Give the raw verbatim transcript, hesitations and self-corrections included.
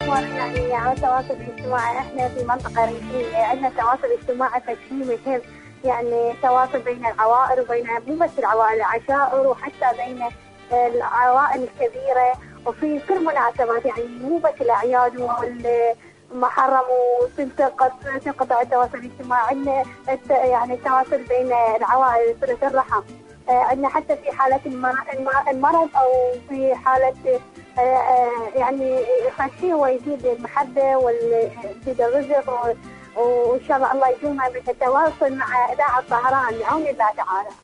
عمر يعني على التواصل الاجتماعي، احنا في منطقة ريفية عندنا تواصل اجتماعي فشي مهم، يعني تواصل بين العوائل وبين مو بس العوائل، العشائر وحتى بين العوائل الكبيرة، وفي كل مناسبات يعني مو بس الأعياد والمحرم وتنتقط تنقطع التواصل الاجتماعي. عندنا يعني التواصل بين العوائل صلة الرحم، عندنا حتى في حالة المرض أو في حالة يعني خشي ويزيد المحبة ويزيد الرزق، وإن شاء الله الله يدومها بالتواصل مع إذاعة طهران بعون الله تعالى.